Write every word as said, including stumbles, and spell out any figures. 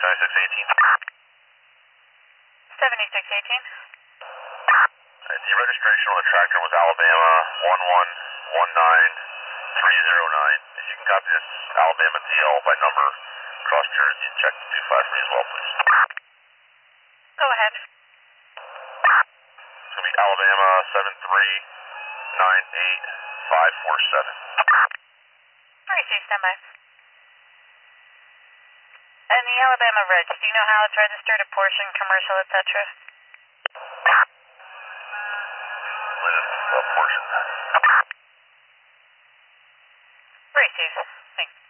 seventy-six eighteen. seventy-six eighteen. The registration on the tractor was Alabama one one one nine three zero nine. If you can copy this Alabama D L by number across Jersey and check the two five for me as well, please. Go ahead. It's going to be Alabama seven three nine eight five four seven. Receive, standby. And the Alabama Reg, do you know how it's registered, a portion, commercial, et cetera? With a portion. Receive. Thanks.